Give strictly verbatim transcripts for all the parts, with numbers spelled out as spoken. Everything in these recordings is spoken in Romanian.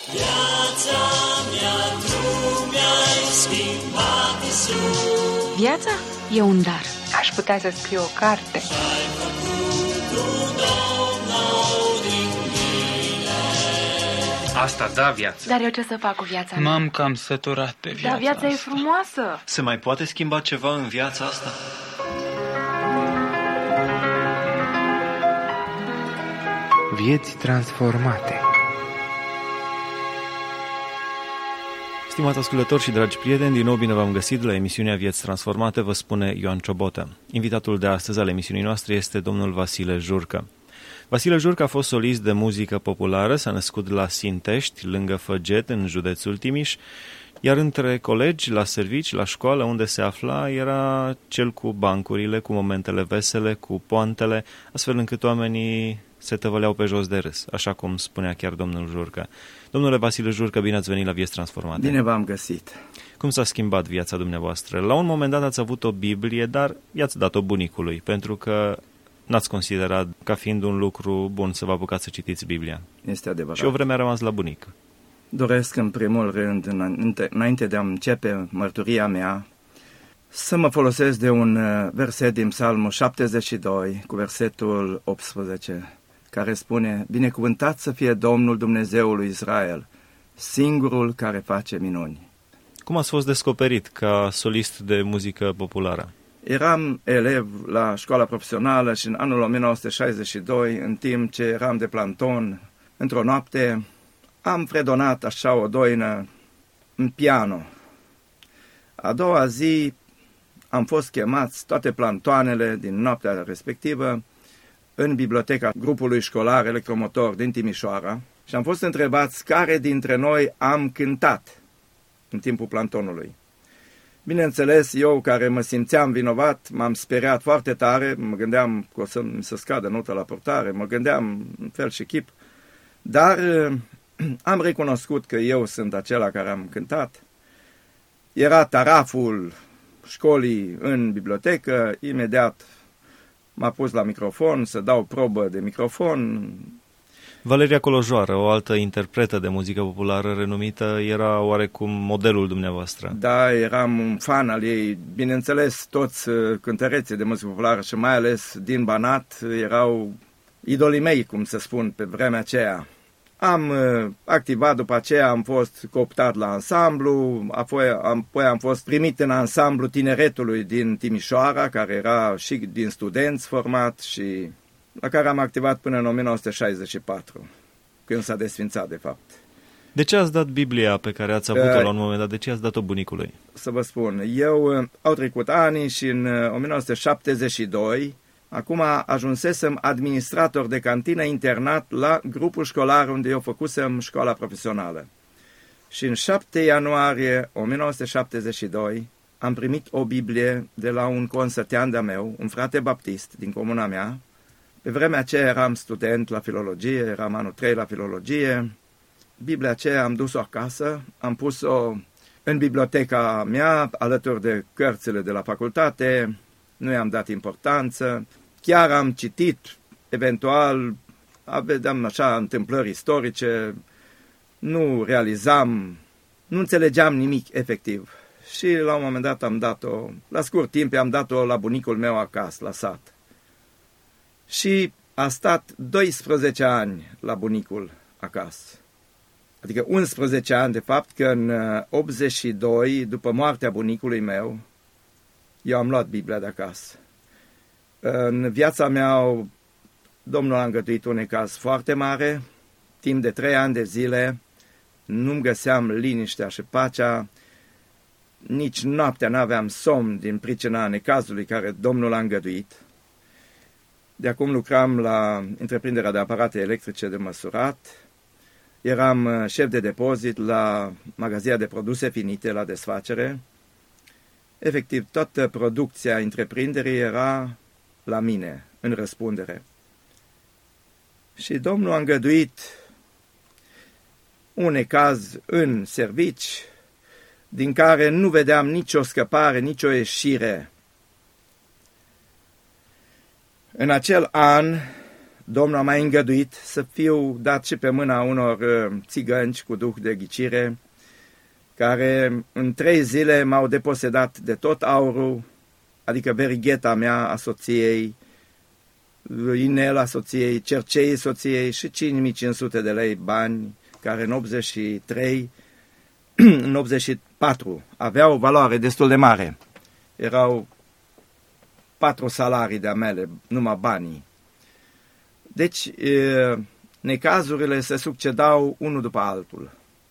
Viața mea, tu mi-ai schimbat, Iisus. Viața e un dar. Aș putea să scriu o carte. Și-ai făcut un om nou din mine. Asta da viață. Dar eu ce să fac cu viața mea? M-am cam săturat de viața Dar viața asta. e frumoasă. Se mai poate schimba ceva în viața asta? Vieți transformate. Stimați ascultători și dragi prieteni, din nou bine v-am găsit la emisiunea Vieți Transformate, vă spune Ioan Ciobotă. Invitatul de astăzi al emisiunii noastre este domnul Vasile Jurcă. Vasile Jurcă a fost solist de muzică populară, s-a născut la Sintești, lângă Făget, în județul Timiș, iar între colegi, la servici, la școală, unde se afla, era cel cu bancurile, cu momentele vesele, cu poantele, astfel încât oamenii se tăvăleau pe jos de râs, așa cum spunea chiar domnul Jurcă. Domnule Vasile Jurcă, bine ați venit la Vieți Transformate. Bine v-am găsit. Cum s-a schimbat viața dumneavoastră? La un moment dat ați avut o Biblie, dar i-ați dat-o bunicului, pentru că n-ați considerat ca fiind un lucru bun să vă apucați să citiți Biblia. Este adevărat. Și o vreme a rămas la bunic. Doresc în primul rând, înainte de a începe mărturia mea, să mă folosesc de un verset din Psalmul șaptezeci și doi, cu versetul optsprezece, care spune: binecuvântat să fie Domnul Dumnezeul lui Israel, singurul care face minuni. Cum ați fost descoperit ca solist de muzică populară? Eram elev la școala profesională și în anul o mie nouă sute șaizeci și doi, în timp ce eram de planton, într-o noapte, am fredonat așa o doină în piano. A doua zi am fost chemați toate plantoanele din noaptea respectivă în biblioteca grupului școlar electromotor din Timișoara și am fost întrebați care dintre noi am cântat în timpul plantonului. Bineînțeles, eu care mă simțeam vinovat, m-am speriat foarte tare, mă gândeam că o să mi se scadă nota la portare, mă gândeam în fel și chip, dar am recunoscut că eu sunt acela care am cântat. Era taraful școlii în bibliotecă, imediat m-a pus la microfon să dau probă de microfon. Valeria Colojoară, o altă interpretă de muzică populară renumită, era oarecum modelul dumneavoastră. Da, eram un fan al ei. Bineînțeles, toți cântăreții de muzică populară și mai ales din Banat erau idolii mei, cum se spun, pe vremea aceea. Am activat după aceea, am fost cooptat la ansamblu, apoi am, apoi am fost primit în ansamblu Tineretului din Timișoara, care era și din studenți format și la care am activat până în o mie nouă sute șaizeci și patru, când s-a desfințat, de fapt. De ce ați dat Biblia pe care ați avut-o uh, la un moment dat? De ce ați dat-o bunicului? Să vă spun, eu au trecut ani și în o mie nouă sute șaptezeci și doi, acum ajunsesem administrator de cantină internat la grupul școlar unde eu făcusem școala profesională. Și în șapte ianuarie o mie nouă sute șaptezeci și doi am primit o Biblie de la un consătean de-a meu, un frate baptist din comuna mea. Pe vremea aceea eram student la filologie, eram anul trei la filologie. Biblia aceea am dus-o acasă, am pus-o în biblioteca mea, alături de cărțile de la facultate, nu i-am dat importanță. Chiar am citit, eventual, aveam așa întâmplări istorice, nu realizam, nu înțelegeam nimic efectiv. Și la un moment dat am dat-o, la scurt timp am dat-o la bunicul meu acasă, la sat. Și a stat doisprezece ani la bunicul acasă. Adică unsprezece ani, de fapt, că în optzeci și doi, după moartea bunicului meu, eu am luat Biblia de acasă. În viața mea, Domnul a îngăduit un necaz foarte mare. Timp de trei ani de zile nu-mi găseam liniștea și pacea. Nici noaptea n-aveam somn din pricina necazului care Domnul a îngăduit. De acum lucram la întreprinderea de aparate electrice de măsurat. Eram șef de depozit la magazia de produse finite la desfacere. Efectiv, toată producția întreprinderii era la mine, în răspundere. Și Domnul a îngăduit un necaz în servici, din care nu vedeam nicio scăpare, nicio ieșire. În acel an, Domnul a mai îngăduit să fiu dat și pe mâna unor țigănci cu duh de ghicire, care în trei zile m-au deposedat de tot aurul, adică verigheta mea a soției, inela soției, cerceii soției și cinci mii cinci sute de lei bani, care în optzeci și trei, în optzeci și patru aveau o valoare destul de mare. Erau patru salarii de-a mele, numai banii. Deci, necazurile se succedau unul după altul.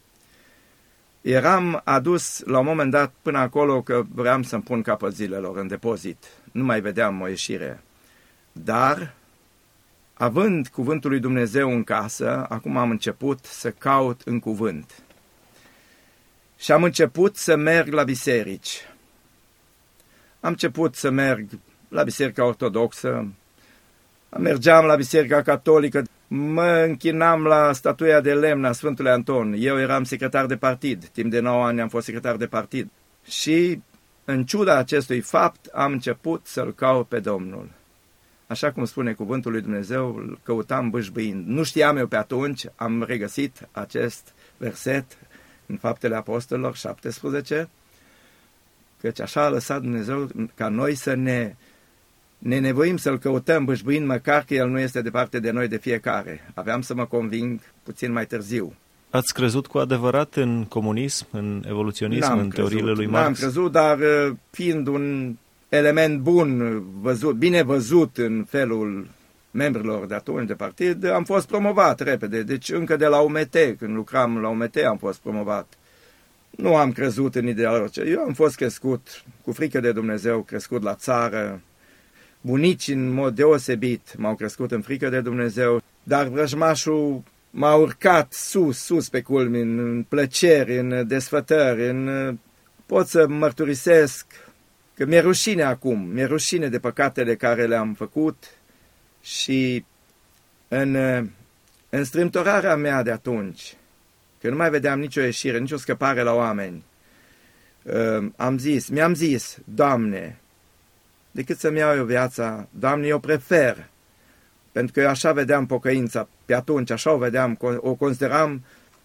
Eram adus la un moment dat până acolo că vreau să-mi pun capăt zilelor în depozit. Nu mai vedeam o ieșire. Dar, având cuvântul lui Dumnezeu în casă, acum am început să caut în cuvânt. Și am început să merg la biserici. Am început să merg la biserica ortodoxă, mergeam la biserica catolică, mă închinam la statuia de lemn a Sfântului Anton. Eu eram secretar de partid, timp de nouă ani am fost secretar de partid. Și, în ciuda acestui fapt, am început să-L caut pe Domnul. Așa cum spune cuvântul lui Dumnezeu, îl căutam bâșbâind. Nu știam eu pe atunci, am regăsit acest verset în Faptele Apostolilor șaptesprezece, căci așa a lăsat Dumnezeu ca noi să ne, ne nevoim să-L căutăm bâșbâind, măcar că El nu este departe de noi de fiecare. Aveam să mă conving puțin mai târziu. Ați crezut cu adevărat în comunism, în evoluționism, N-am în crezut, teoriile lui Marx? N-am crezut, dar fiind un element bun, văzut, bine văzut în felul membrilor de atunci de partid, am fost promovat repede. Deci încă de la U M T, când lucram la U M T, am fost promovat. Nu am crezut în ideologie. Eu am fost crescut cu frică de Dumnezeu, crescut la țară. Bunicii, în mod deosebit, m-au crescut în frică de Dumnezeu, dar vrăjmașul m-a urcat sus, sus pe culmi, în plăceri, în desfătări, în... pot să mărturisesc că mi-e rușine acum, mi-e rușine de păcatele care le-am făcut și în, în strâmtorarea mea de atunci, că nu mai vedeam nicio ieșire, nicio scăpare la oameni, am zis, mi-am zis, Doamne, decât să-mi iau eu viața, Doamne, eu prefer, pentru că eu așa vedeam pocăința, pe atunci așa o vedeam, o consideram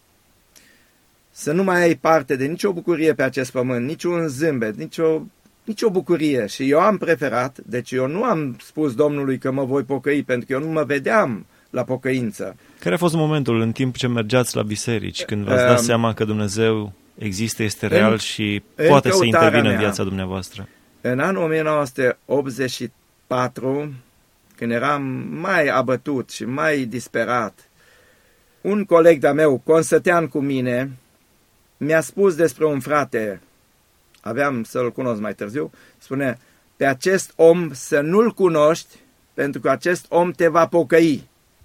să nu mai ai parte de nicio bucurie pe acest pământ, niciun zâmbet, nicio, nicio bucurie. Și eu am preferat, deci eu nu am spus Domnului că mă voi pocăi, pentru că eu nu mă vedeam la pocăință. Care a fost momentul în timp ce mergeați la biserici, când v-ați dat um, seama că Dumnezeu există, este real în, și poate să intervină mea, în viața dumneavoastră? În anul o mie nouă sute optzeci și patru, când eram mai abătut și mai disperat, un coleg de-a meu, consătean cu mine, mi-a spus despre un frate, aveam să-l cunosc mai târziu, spune, pe acest om să nu-l cunoști, pentru că acest om te va pocăi.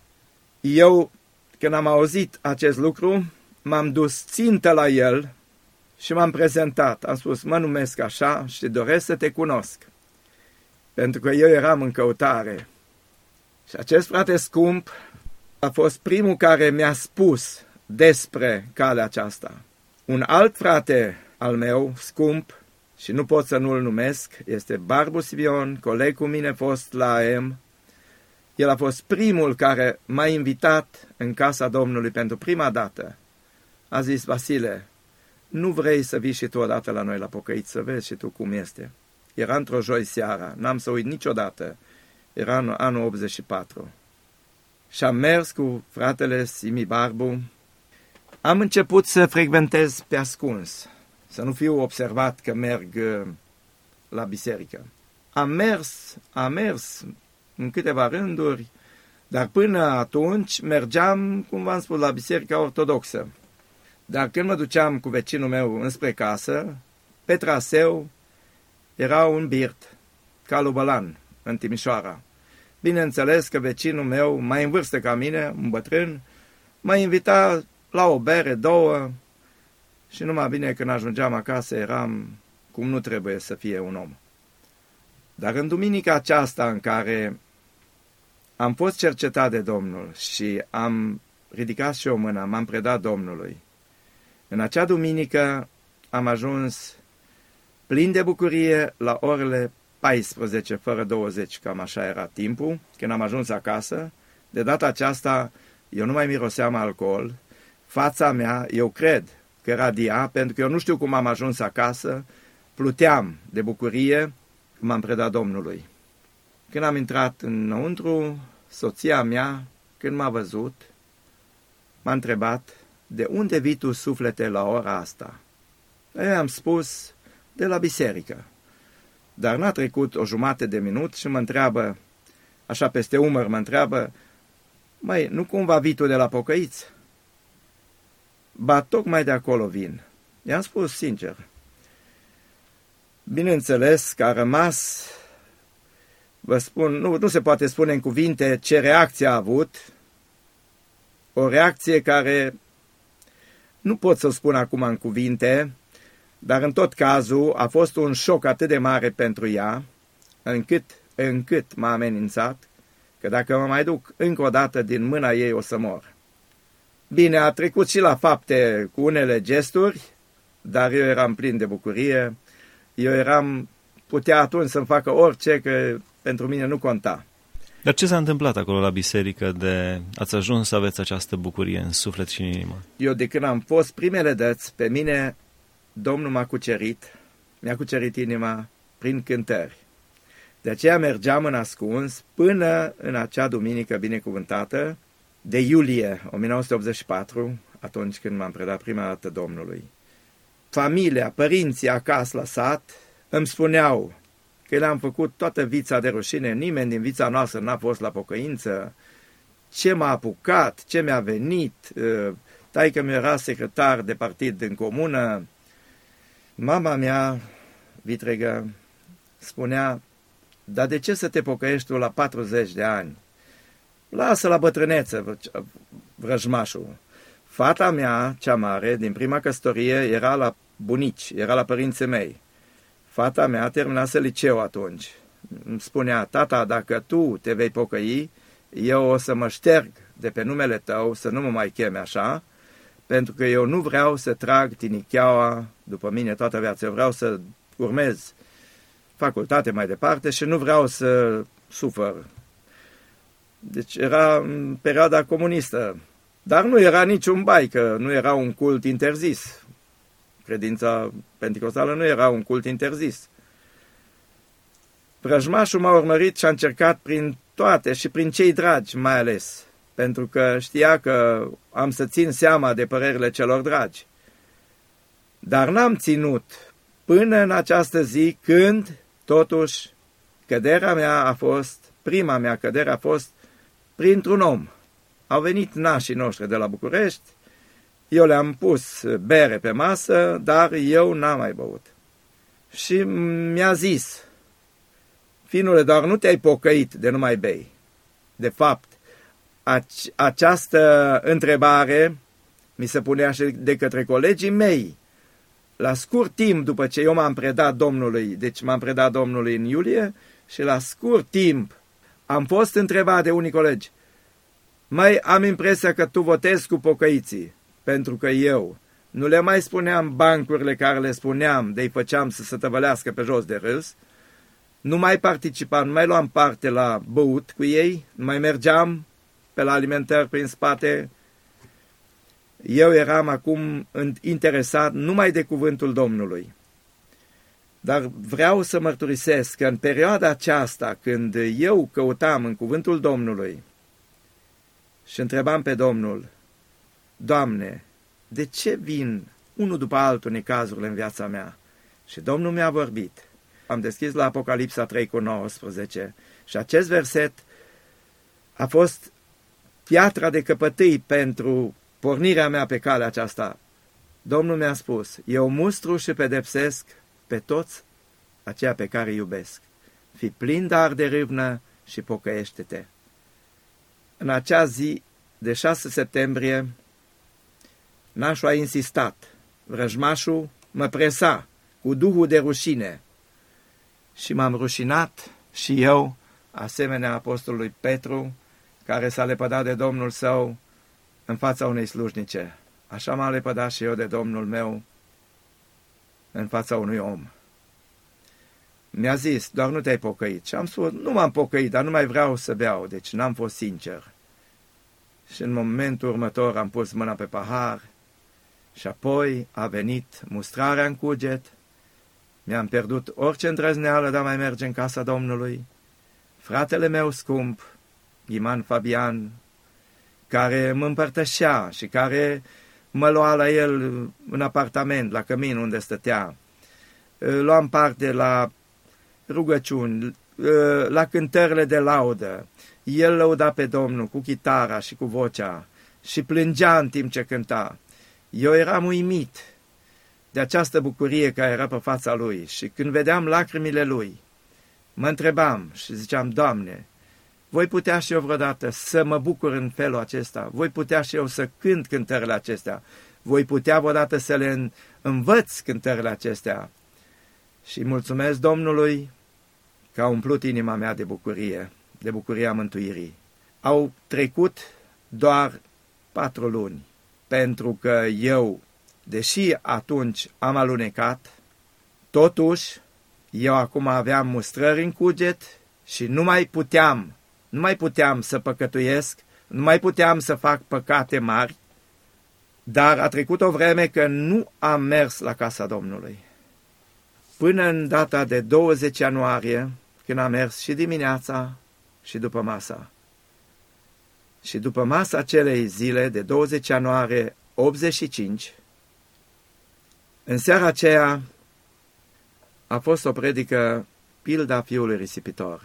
Eu, când am auzit acest lucru, m-am dus țintă la el și m-am prezentat. Am spus, mă numesc așa și doresc să te cunosc, pentru că eu eram în căutare. Și acest frate scump a fost primul care mi-a spus despre calea aceasta. Un alt frate al meu, scump, și nu pot să nu-l numesc, este Barbu Sibion, coleg cu mine fost la A M. El a fost primul care m-a invitat în casa Domnului pentru prima dată. A zis, Vasile, nu vrei să vii și tu odată la noi la pocăiți, să vezi și tu cum este. Era într-o joi seara, n-am să uit niciodată. Era în anul optzeci și patru. Și am mers cu fratele Simi Barbu. Am început să frecventez pe ascuns, să nu fiu observat că merg la biserică. Am mers, am mers în câteva rânduri, dar până atunci mergeam, cum v-am spus, la biserica ortodoxă. Dar când mă duceam cu vecinul meu înspre casă, pe traseu era un birt, Calu Bălan, în Timișoara. Bineînțeles că vecinul meu, mai în vârstă ca mine, un bătrân, m-a invitat la o bere, două, și numai bine când ajungeam acasă eram cum nu trebuie să fie un om. Dar în duminica aceasta în care am fost cercetat de Domnul și am ridicat și o mână, m-am predat Domnului, în acea duminică am ajuns plin de bucurie la orele paisprezece fără douăzeci, cam așa era timpul, când am ajuns acasă. De data aceasta, eu nu mai miroseam alcool, fața mea, eu cred că radia, pentru că eu nu știu cum am ajuns acasă, pluteam de bucurie când m-am predat Domnului. Când am intrat înăuntru, soția mea, când m-a văzut, m-a întrebat, de unde vii tu, suflete, la ora asta? Eu am spus, de la biserică. Dar n-a trecut o jumătate de minut și mă întreabă, așa peste umăr mă întreabă, măi, nu cumva vii tu de la pocăiți? Ba, tocmai de acolo vin. I-am spus sincer. Bineînțeles că a rămas, vă spun, nu, nu se poate spune în cuvinte ce reacție a avut, o reacție care nu pot să o spun acum în cuvinte, dar în tot cazul a fost un șoc atât de mare pentru ea, încât, încât m-a amenințat că dacă mă mai duc încă o dată din mâna ei o să mor. Bine, a trecut și la fapte cu unele gesturi, dar eu eram plin de bucurie, eu eram, putea atunci să-mi facă orice, că pentru mine nu conta. Dar ce s-a întâmplat acolo la biserică de ați ajuns să aveți această bucurie în suflet și în inimă? Eu de când am fost primele dăți, pe mine Domnul m-a cucerit, mi-a cucerit inima prin cântări. De aceea mergeam în ascuns până în acea duminică binecuvântată de iulie o mie nouă sute optzeci și patru, atunci când m-am predat prima dată Domnului. Familia, părinții acasă la sat îmi spuneau că le-am făcut toată vița de rușine, nimeni din vița noastră n-a fost la pocăință, ce m-a apucat, ce mi-a venit, taică mi era secretar de partid în comună. Mama mea, vitregă, spunea, dar de ce să te pocăiești tu la patruzeci de ani? Lasă la bătrâneță, vrăjmașul. Fata mea, cea mare, din prima căsătorie, era la bunici, era la părinții mei. Fata mea terminase liceu atunci. Îmi spunea, tata, dacă tu te vei pocăi, eu o să mă șterg de pe numele tău, să nu mă mai cheme așa, pentru că eu nu vreau să trag tinicheaua după mine toată viața. Eu vreau să urmez facultate mai departe și nu vreau să sufăr. Deci era în perioada comunistă, dar nu era niciun bai, că nu era un cult interzis. Credința penticostală nu era un cult interzis. Vrăjmașul m-a urmărit și a încercat prin toate și prin cei dragi mai ales, pentru că știa că am să țin seama de părerile celor dragi. Dar n-am ținut până în această zi când, totuși, căderea mea a fost, prima mea cădere a fost printr-un om. Au venit nașii noștri de la București, eu le-am pus bere pe masă, dar eu n-am mai băut. Și mi-a zis, finule, doar nu te-ai pocăit de nu mai bei. De fapt, ace- această întrebare mi se punea și de către colegii mei. La scurt timp după ce eu m-am predat Domnului, deci m-am predat Domnului în iulie, și la scurt timp am fost întrebat de unii colegi, mai am impresia că tu votezi cu pocăiții, pentru că eu nu le mai spuneam bancurile care le spuneam, de-i făceam să se tăvălească pe jos de râs, nu mai participam, nu mai luam parte la băut cu ei, nu mai mergeam pe la alimentări prin spate. Eu eram acum interesat numai de cuvântul Domnului. Dar vreau să mărturisesc că în perioada aceasta, când eu căutam în cuvântul Domnului și întrebam pe Domnul, Doamne, de ce vin unul după altul necazurile în viața mea? Și Domnul mi-a vorbit. Am deschis la Apocalipsa trei cu nouăsprezece și acest verset a fost piatra de căpătâi pentru pornirea mea pe calea aceasta. Domnul mi-a spus, eu mustru și pedepsesc pe toți aceia pe care îi iubesc. Fii plin dar de râvnă și pocăiește-te. În acea zi de șase septembrie, nașul a insistat. Vrăjmașul mă presa cu duhul de rușine și m-am rușinat și eu, asemenea apostolului Petru, care s-a lepădat de Domnul său în fața unei slujnice. Așa m-am lepădat și eu de Domnul meu în fața unui om. Mi-a zis, doar nu te-ai pocăit. Și am spus, nu m-am pocăit, dar nu mai vreau să beau, deci n-am fost sincer. și în momentul următor am pus mâna pe pahar și apoi a venit mustrarea în cuget. Mi-am pierdut orice îndrăzneală de a mai merge în casa Domnului. Fratele meu scump, Ghiman Fabian, care mă împărtășea și care mă lua la el în apartament, la cămin unde stătea. Luam parte la rugăciuni, la cântările de laudă. El lăuda pe Domnul cu chitara și cu vocea și plângea în timp ce cânta. Eu eram uimit de această bucurie care era pe fața lui și când vedeam lacrimile lui, mă întrebam și ziceam, Doamne, voi putea și eu vreodată să mă bucur în felul acesta? Voi putea și eu să cânt cântările acestea? Voi putea vreodată să le învăț cântările acestea? Și mulțumesc Domnului că a umplut inima mea de bucurie, de bucuria mântuirii. Au trecut doar patru luni, pentru că eu, deși atunci am alunecat, totuși eu acum aveam mustrări în cuget și nu mai puteam, nu mai puteam să păcătuiesc, nu mai puteam să fac păcate mari, dar a trecut o vreme că nu am mers la casa Domnului. Până în data de douăzeci ianuarie, când am mers și dimineața și după masa. Și după masa acelei zile de douăzeci ianuarie optzeci și cinci, în seara aceea a fost o predică, pilda fiului risipitor.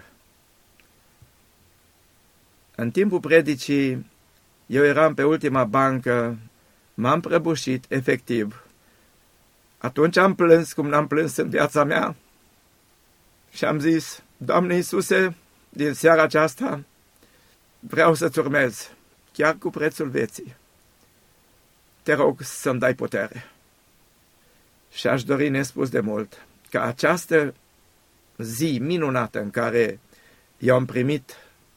În timpul predicii, eu eram pe ultima bancă, m-am prăbușit, efectiv. Atunci am plâns cum n-am plâns în viața mea și am zis, Doamne Iisuse, din seara aceasta vreau să-ți urmez, chiar cu prețul vieții. Te rog să-mi dai putere. Și aș dori nespus de mult ca această zi minunată în care eu am primit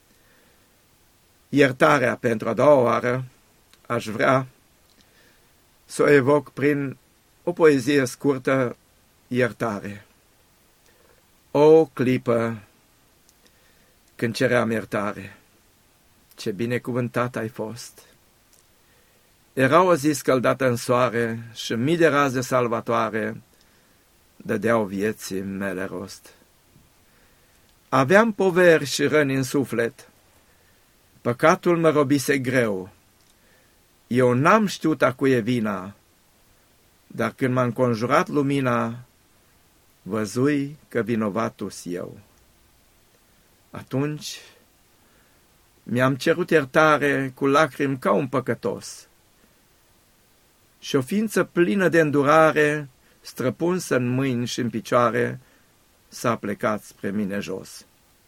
iertarea pentru a doua oară, aș vrea să o evoc prin o poezie scurtă, Iertare. O clipă când ceream iertare, ce binecuvântat ai fost! Era o zi scăldată în soare și mii de raze salvatoare dădeau vieții mele rost. Aveam poveri și răni în suflet, păcatul mă robise greu. Eu n-am știut a cui e vina, dar când m-a înconjurat lumina, văzui că vinovatus eu. Atunci mi-am cerut iertare cu lacrimi ca un păcătos. Și o ființă plină de îndurare, străpunsă în mâini și în picioare, s-a plecat spre mine jos.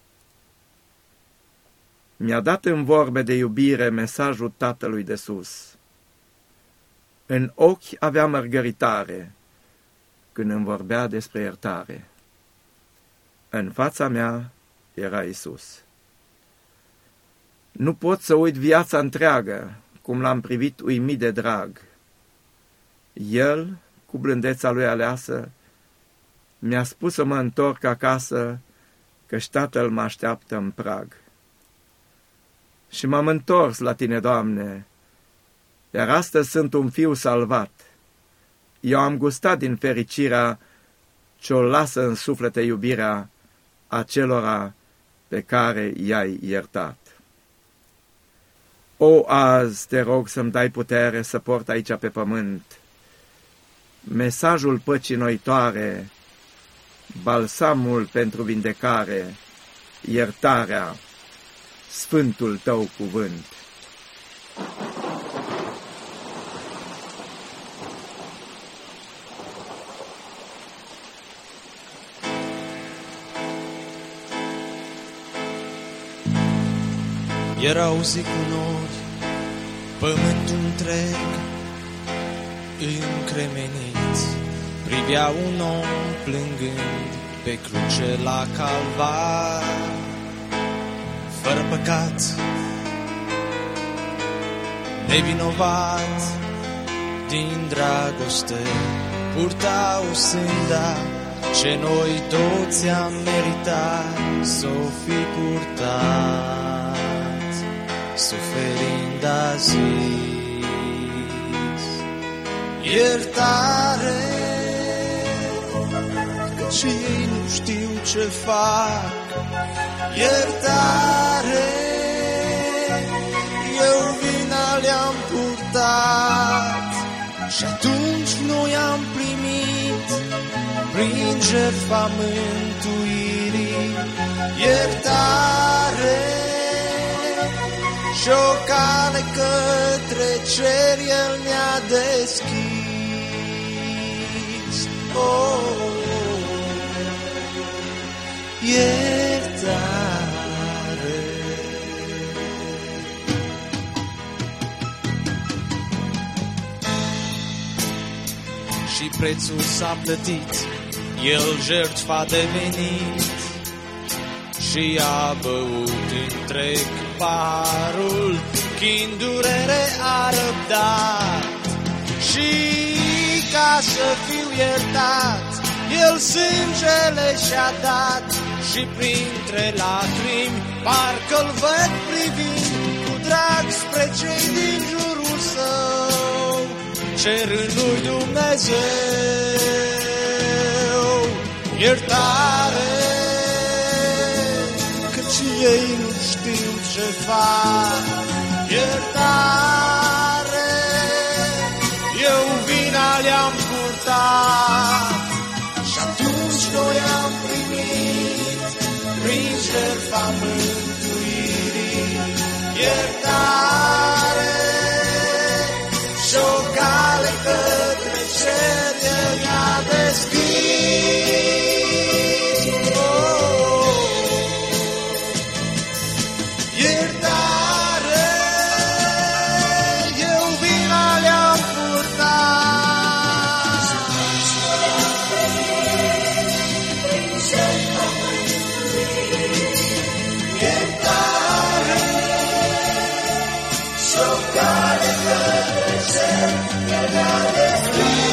Mi-a dat în vorbe de iubire mesajul Tatălui de sus. În ochi avea mărgăritare când îmi vorbea despre iertare. În fața mea era Iisus. Nu pot să uit viața întreagă, cum l-am privit uimit de drag. El, cu blândeța lui aleasă, mi-a spus să mă întorc acasă, că-și Tatăl mă așteaptă în prag. Și m-am întors la tine, Doamne, iar astăzi sunt un fiu salvat. Eu am gustat din fericirea ce-o lasă în suflete iubirea acelora pe care i-ai iertat. O, azi te rog să-mi dai putere să port aici pe pământ mesajul păcii noitoare, balsamul pentru vindecare, iertarea, sfântul tău cuvânt. Erau zi cu nori, pământul întreg, încremenit, privea un om plângând pe cruce la calvar, fără păcat, nevinovat, din dragoste, purtau sânda ce noi toți am meritat s-o fi purtat. suferind a zis. Iertare, căci ei nu știu ce fac. Iertare, eu vina le-am purtat și atunci noi am primit prin jertfa mântuirii iertare și o cale către cer El ne-a deschis. Oh, iertare. Și prețul s-a plătit, El jertfa devenit și a băut întreg paharul, chin durere a răbdat. Și ca să fiu iertat, El sângele și-a dat și printre lacrimi parcă-L văd privind cu drag spre cei din jurul Său, cerând lui Dumnezeu iertare, căci ei nu știu ce fac. Iertare, eu vina le-am purtat și atunci noi am primit prin jertfa mântuirii iertare și o cale către cer El ne-a deschis. Oh, iertare, eu vina le-am purtat. Iertare și o cale către cer El ne-a deschis.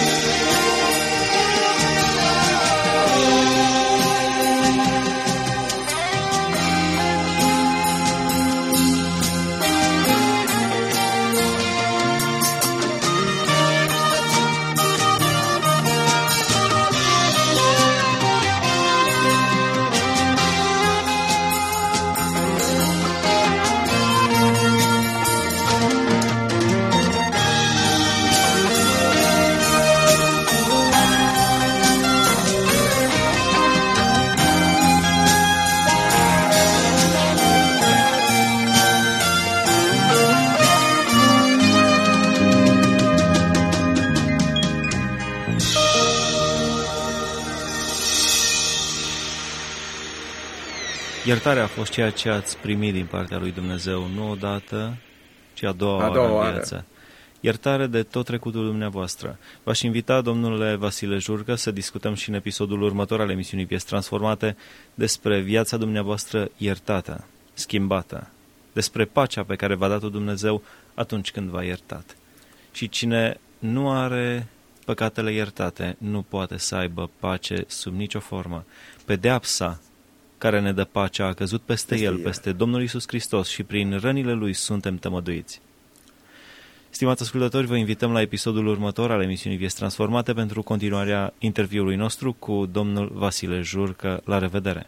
Iertarea a fost ceea ce ați primit din partea lui Dumnezeu, nu odată, ci a doua, a doua oară în oară. viață. Iertare de tot trecutul dumneavoastră. V-aș invita, domnule Vasile Jurcă, să discutăm și în episodul următor al emisiunii Vieți Transformate despre viața dumneavoastră iertată, schimbată, despre pacea pe care v-a dat-o Dumnezeu atunci când v-a iertat. Și cine nu are păcatele iertate nu poate să aibă pace sub nicio formă. Pedeapsa care ne dă pacea a căzut peste, peste El, el, peste Domnul Iisus Hristos și prin rănile Lui suntem tămăduiți. Stimați ascultători, vă invităm la episodul următor al emisiunii Vieți Transformate pentru continuarea interviului nostru cu domnul Vasile Jurcă. La revedere!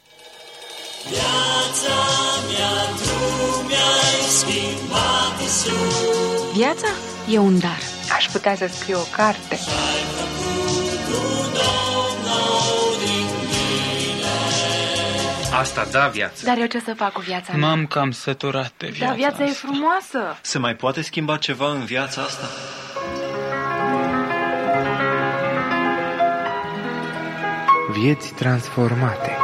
Viața mea, tu mi-ai schimbat, Iisus. Viața e un dar. Aș putea să scriu o carte. Și-ai făcut un om nou din mine. Asta da viață. Dar eu ce să fac cu viața mea? M-am cam săturat de viața Dar viața asta. e frumoasă. Se mai poate schimba ceva în viața asta? Vieți transformate.